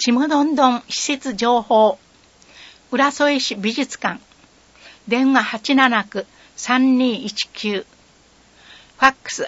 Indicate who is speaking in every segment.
Speaker 1: ちむどんどん施設情報浦添市美術館電話 879-3219 ファックス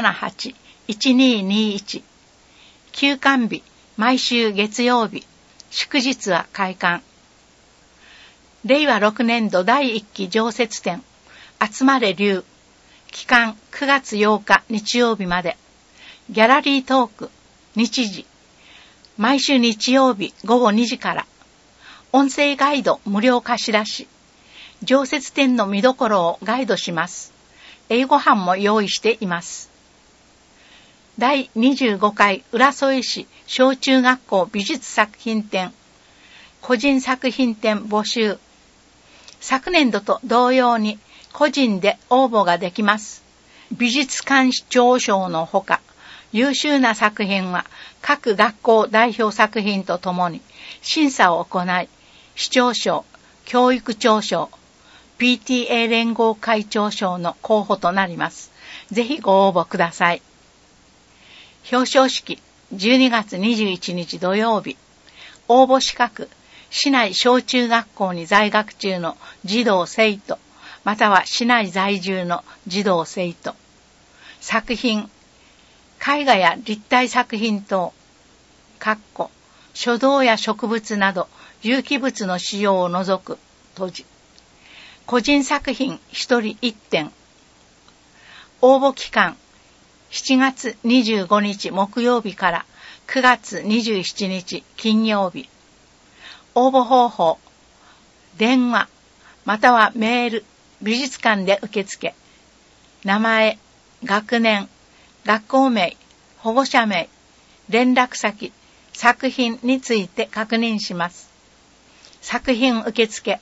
Speaker 1: 878-1221 休館日毎週月曜日祝日は開館。令和6年度第1期常設展集まれ龍期間9月8日日曜日までギャラリートーク日時毎週日曜日午後2時から音声ガイド無料貸し出し常設展の見どころをガイドします。英語版も用意しています。第25回浦添市小中学校美術作品展個人作品展募集。昨年度と同様に個人で応募ができます。美術鑑賞賞のほか優秀な作品は各学校代表作品とともに審査を行い市長賞、教育長賞、PTA 連合会長賞の候補となります。ぜひご応募ください。表彰式12月21日土曜日応募資格市内小中学校に在学中の児童生徒または市内在住の児童生徒作品絵画や立体作品等書道や植物など有機物の使用を除く閉じ個人作品1人1点応募期間7月25日木曜日から9月27日金曜日応募方法電話またはメール美術館で受付名前学年学校名保護者名連絡先作品について確認します。作品受付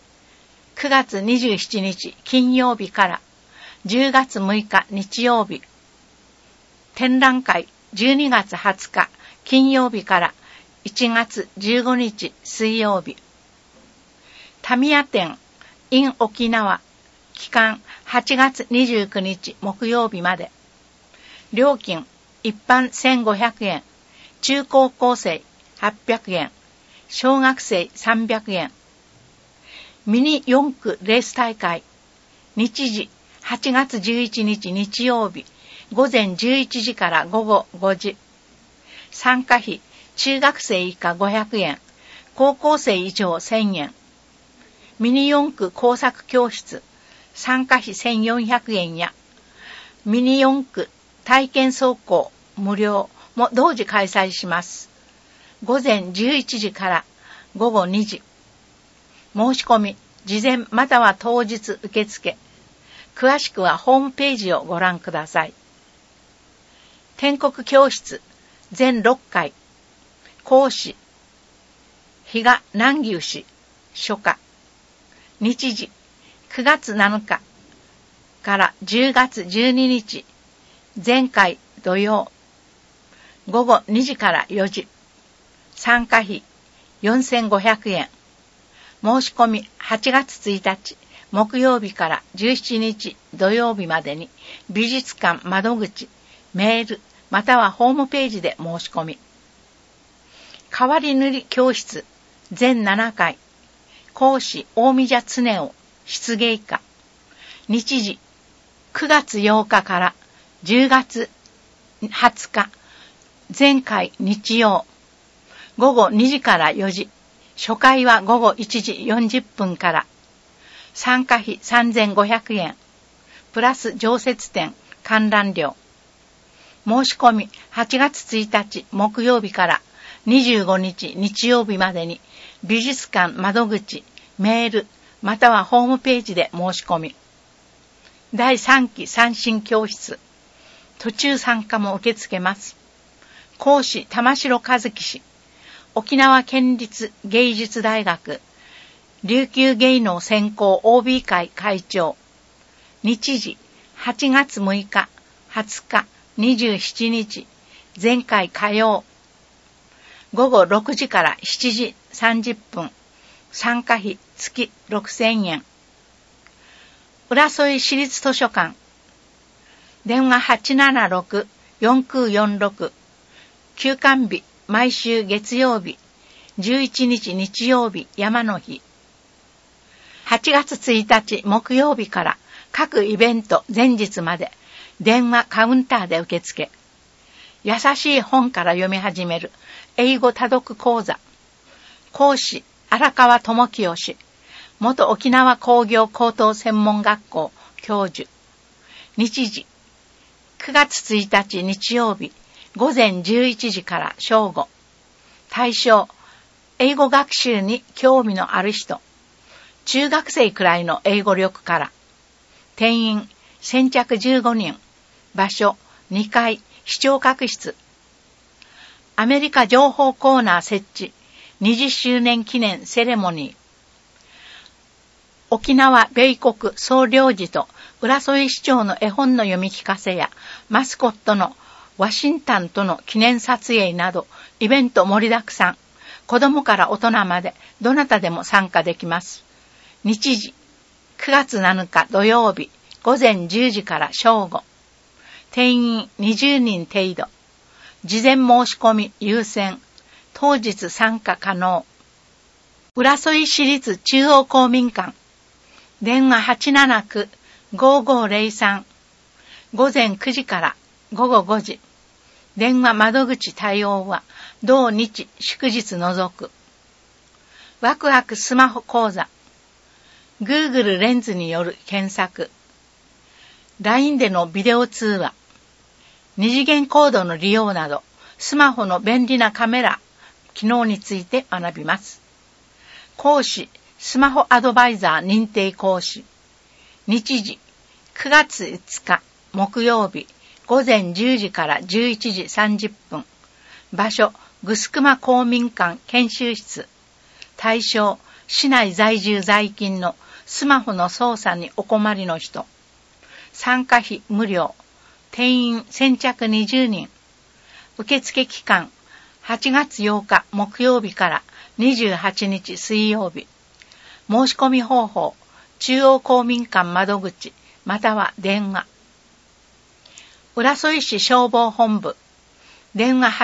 Speaker 1: 9月27日金曜日から10月6日日曜日展覧会12月20日金曜日から1月15日水曜日タミヤ展 in 沖縄期間8月29日木曜日まで料金一般1500円中高校生800円小学生300円ミニ4区レース大会日時8月11日日曜日午前11時から午後5時参加費中学生以下500円高校生以上1000円ミニ4区工作教室参加費1400円やミニ4区体験走行無料も同時開催します。午前11時から午後2時申し込み事前または当日受付詳しくはホームページをご覧ください。天国教室全6回講師比嘉南牛氏書家日時9月7日から10月12日前回土曜午後2時から4時参加費4500円申し込み8月1日木曜日から17日土曜日までに美術館窓口メールまたはホームページで申し込み変わり塗り教室全7回講師大見茶常夫漆芸家日時9月8日から10月20日前回日曜午後2時から4時初回は午後1時40分から参加費3500円プラス常設展観覧料申し込み8月1日木曜日から25日日曜日までに美術館窓口メールまたはホームページで申し込み第3期三振教室途中参加も受け付けます講師玉城和樹氏沖縄県立芸術大学琉球芸能専攻 OB 会会長日時8月6日20日27日前回火曜午後6時から7時30分参加費月6000円浦添市立図書館電話 876-4946 休館日毎週月曜日 11日日曜日山の日。8月1日木曜日から各イベント前日まで電話カウンターで受付。優しい本から読み始める英語多読講座。講師荒川智清氏、元沖縄工業高等専門学校教授。日時9月1日日曜日午前11時から正午。対象英語学習に興味のある人、中学生くらいの英語力から。定員先着15人。場所2階視聴覚室。アメリカ情報コーナー設置20周年記念セレモニー。沖縄米国総領事と浦添市長の絵本の読み聞かせやマスコットのワシントンとの記念撮影などイベント盛りだくさん。子供から大人までどなたでも参加できます。日時9月7日土曜日午前10時から正午。定員20人程度。事前申し込み優先。当日参加可能。浦添市立中央公民館。電話879-5503。午前9時から午後5時。電話窓口対応は同日祝日除く。ワクワクスマホ講座。Google レンズによる検索。LINE でのビデオ通話。二次元コードの利用など、スマホの便利なカメラ、機能について学びます。講師、スマホアドバイザー認定講師。日時、9月5日木曜日、午前10時から11時30分。場所、グスクマ公民館研修室。対象、市内在住在勤のスマホの操作にお困りの人。参加費無料。定員先着20人。受付期間、8月8日木曜日から28日水曜日。申し込み方法、中央公民館窓口、または電話。浦添市消防本部。電話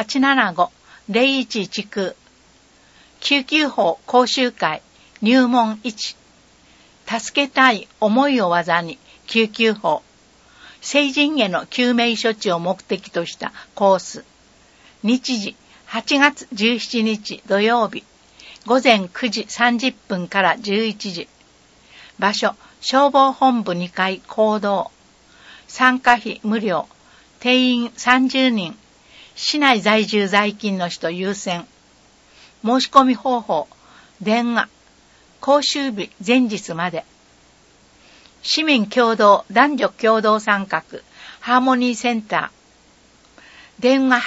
Speaker 1: 875-0119。救急法講習会入門1。助けたい思いを技に救急法。成人への救命処置を目的としたコース。日時8月17日土曜日。午前9時30分から11時。場所、消防本部2階講堂。参加費無料。定員30人。市内在住在勤の人優先。申し込み方法、電話。講習日前日まで。市民共同男女共同参画ハーモニーセンター。電話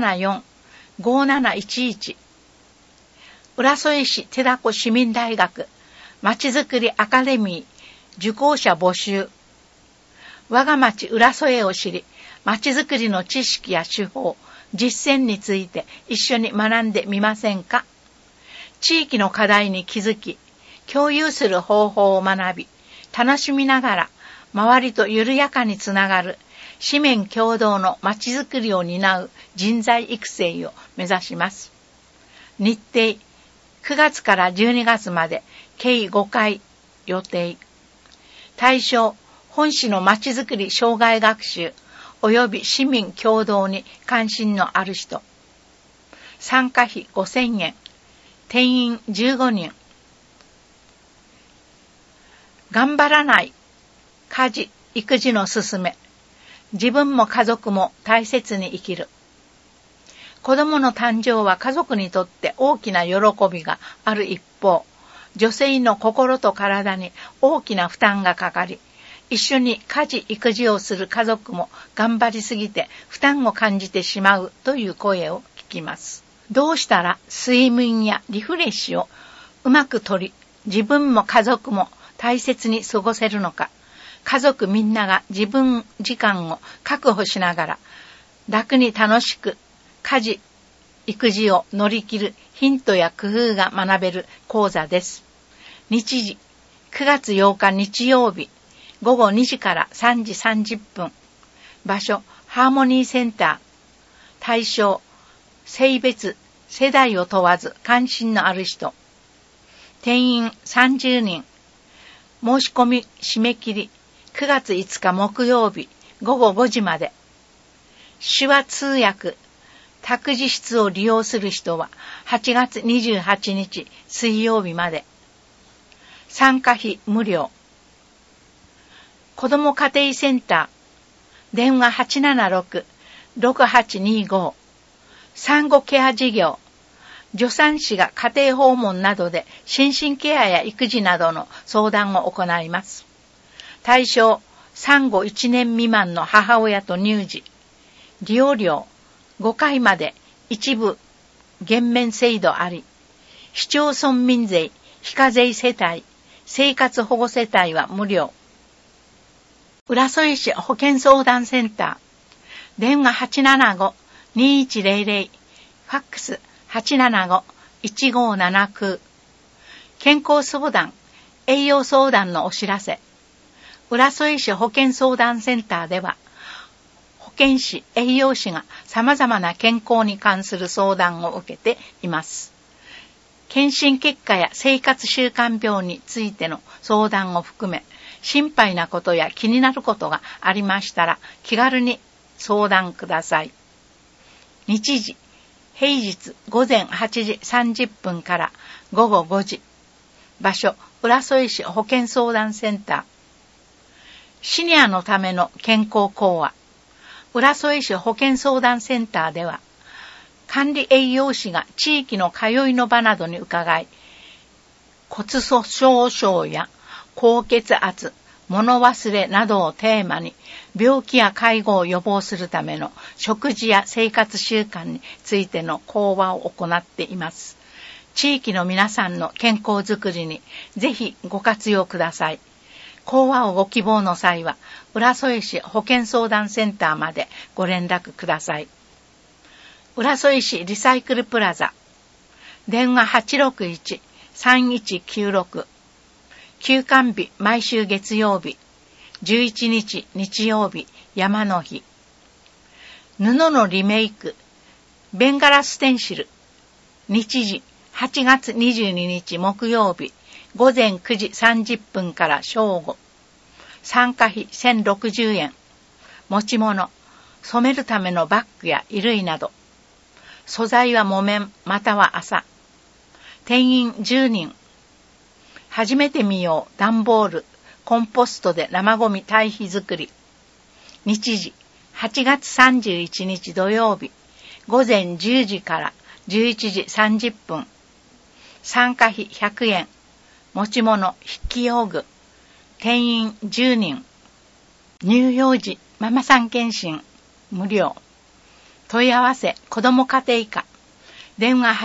Speaker 1: 874-5711。浦添市手だこ市民大学まちづくりアカデミー受講者募集。我が町浦添を知り、まちづくりの知識や手法、実践について一緒に学んでみませんか。地域の課題に気づき、共有する方法を学び、楽しみながら周りと緩やかにつながる市民共同のまちづくりを担う人材育成を目指します。日程9月から12月まで計5回予定。対象、本市のまちづくり障害学習及び市民共同に関心のある人。参加費5000円。定員15人。頑張らない家事・育児のすすめ。自分も家族も大切に生きる。子供の誕生は家族にとって大きな喜びがある一方、女性の心と体に大きな負担がかかり、一緒に家事・育児をする家族も頑張りすぎて負担を感じてしまうという声を聞きます。どうしたら睡眠やリフレッシュをうまくとり、自分も家族も大切に過ごせるのか。家族みんなが自分時間を確保しながら楽に楽しく家事・育児を乗り切るヒントや工夫が学べる講座です。日時9月8日日曜日午後2時から3時30分。場所、ハーモニーセンター。対象、性別、 世代を問わず関心のある人。定員30人。申し込み締め切り9月5日木曜日午後5時まで。手話通訳、託児室を利用する人は8月28日水曜日まで。参加費無料。子ども家庭センター、電話 876-6825。産後ケア事業、助産師が家庭訪問などで心身ケアや育児などの相談を行います。対象、産後1年未満の母親と乳児。利用料、5回まで一部減免制度あり。市町村民税、非課税世帯、生活保護世帯は無料。浦添市保健相談センター、電話 875-2100、ファックス 875-1579。健康相談、栄養相談のお知らせ。浦添市保健相談センターでは、保健師、栄養士が様々な健康に関する相談を受けています。検診結果や生活習慣病についての相談を含め、心配なことや気になることがありましたら気軽に相談ください。日時、平日午前8時30分から午後5時。場所、浦添市保健相談センター。シニアのための健康講話。浦添市保健相談センターでは、管理栄養士が地域の通いの場などに伺い、骨粗鬆症や高血圧、物忘れなどをテーマに病気や介護を予防するための食事や生活習慣についての講話を行っています。地域の皆さんの健康づくりにぜひご活用ください。講話をご希望の際は浦添市保健相談センターまでご連絡ください。浦添市リサイクルプラザ、電話 861-3196。休館日毎週月曜日、11日日曜日山の日。布のリメイク、ベンガラステンシル。日時8月22日木曜日午前9時30分から正午。参加費1060円。持ち物、染めるためのバッグや衣類など。素材は木綿または麻。定員10人。初めて見よう段ボール、コンポストで生ゴミ堆肥作り。日時8月31日土曜日午前10時から11時30分。参加費100円。持ち物、筆記用具。定員10人。乳幼児ママさん検診無料。問い合わせ子ども家庭課、電話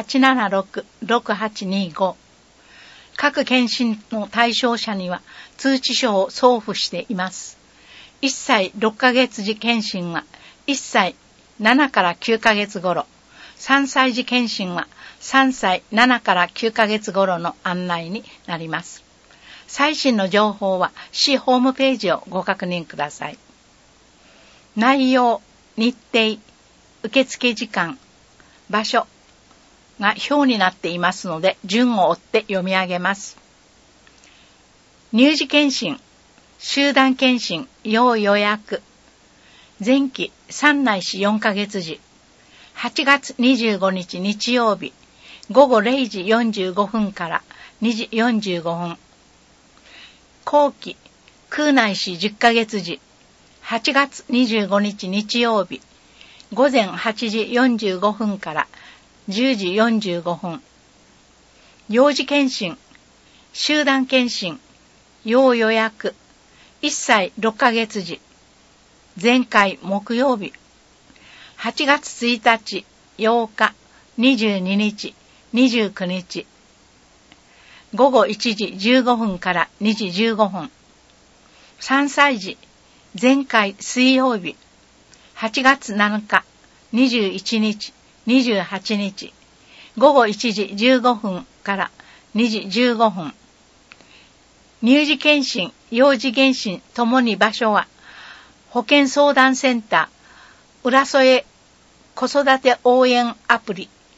Speaker 1: 876-6825。各検診の対象者には通知書を送付しています。1歳6ヶ月時検診は1歳7から9ヶ月頃、3歳児検診は3歳7から9ヶ月頃の案内になります。最新の情報は市ホームページをご確認ください。内容、日程、受付時間、場所が表になっていますので順を追って読み上げます。乳児検診、集団検診、要予約。前期3ないし4ヶ月時、8月25日日曜日、午後0時45分から2時45分。後期9ないし10ヶ月時、8月25日日曜日、午前8時45分から10時45分。幼児検診、集団検診、要予約、1歳6ヶ月時、前回木曜日、8月1日、8日、22日、29日、午後1時15分から2時15分。3歳児、前回水曜日、8月7日、21日、28日、午後1時15分から2時15分。乳児検診、幼児検診ともに場所は、保健相談センター、浦添子育て応援アプリ、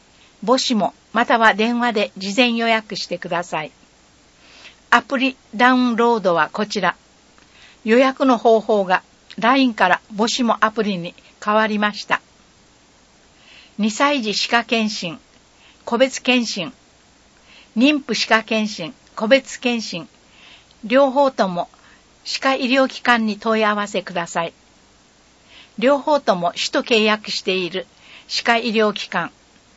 Speaker 1: 母子もまたは電話で事前予約してください。アプリダウンロードはこちら。予約の方法が LINE から母子もアプリに変わりました。2歳児歯科検診、個別検診、妊婦歯科検診、個別検診、両方とも歯科医療機関に問い合わせください。両方とも市と契約している歯科医療機関。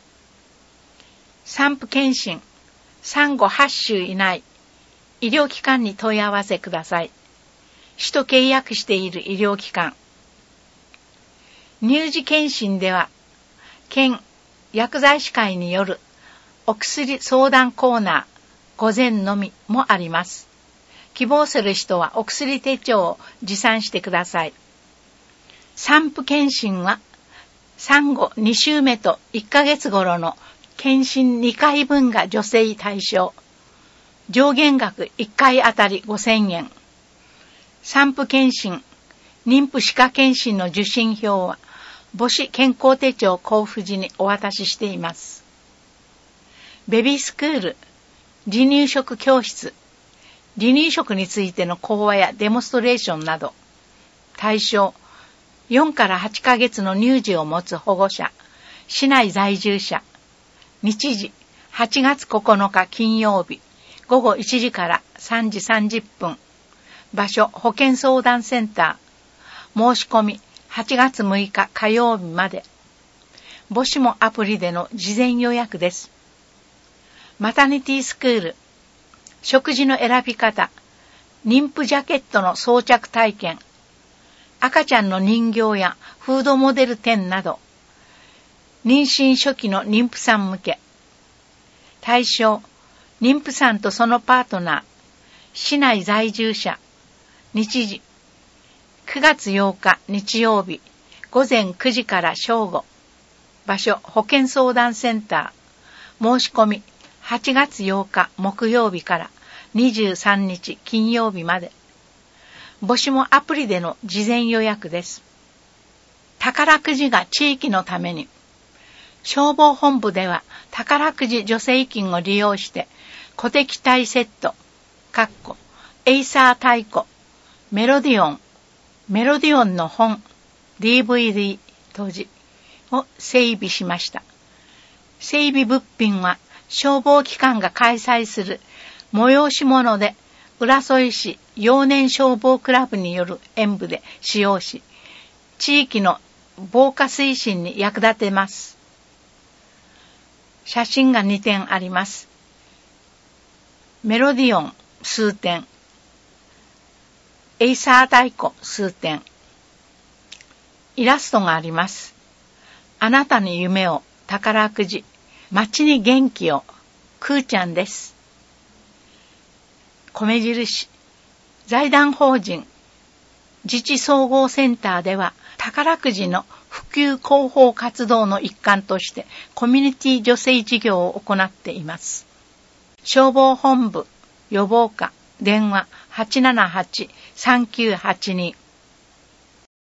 Speaker 1: 産婦検診、産後8週以内、医療機関に問い合わせください。市と契約している医療機関。乳児検診では、県薬剤師会によるお薬相談コーナー、午前のみもあります。希望する人はお薬手帳を持参してください。産婦検診は、産後2週目と1ヶ月頃の検診2回分が女性対象。上限額1回あたり5000円。産婦検診、妊婦歯科検診の受診票は、母子健康手帳交付時にお渡ししています。ベビースクール、離乳食教室、離乳食についての講話やデモンストレーションなど、対象、4から8ヶ月の乳児を持つ保護者、市内在住者、日時、8月9日金曜日、午後1時から3時30分、場所、保健相談センター、申し込み、8月6日火曜日まで。母子もアプリでの事前予約です。マタニティスクール、食事の選び方、妊婦ジャケットの装着体験、赤ちゃんの人形やフードモデル展など、妊娠初期の妊婦さん向け。対象、妊婦さんとそのパートナー、市内在住者、日時、9月8日日曜日、午前9時から正午。場所、保健相談センター。申し込み、8月8日木曜日から23日金曜日まで。母子もアプリでの事前予約です。宝くじが地域のために。消防本部では宝くじ助成金を利用して、鼓笛隊セット、エイサー太鼓、メロディオンの本、DVD 当時を整備しました。整備物品は消防機関が開催する催し物で浦添市幼年消防クラブによる演舞で使用し、地域の防火推進に役立てます。写真が2点あります。メロディオン数点、エイサー太鼓数点、イラストがあります。あなたに夢を、宝くじ、街に元気を、くーちゃんです。米印、財団法人自治総合センターでは宝くじの普及広報活動の一環としてコミュニティ助成事業を行っています。消防本部予防課電話 878-3982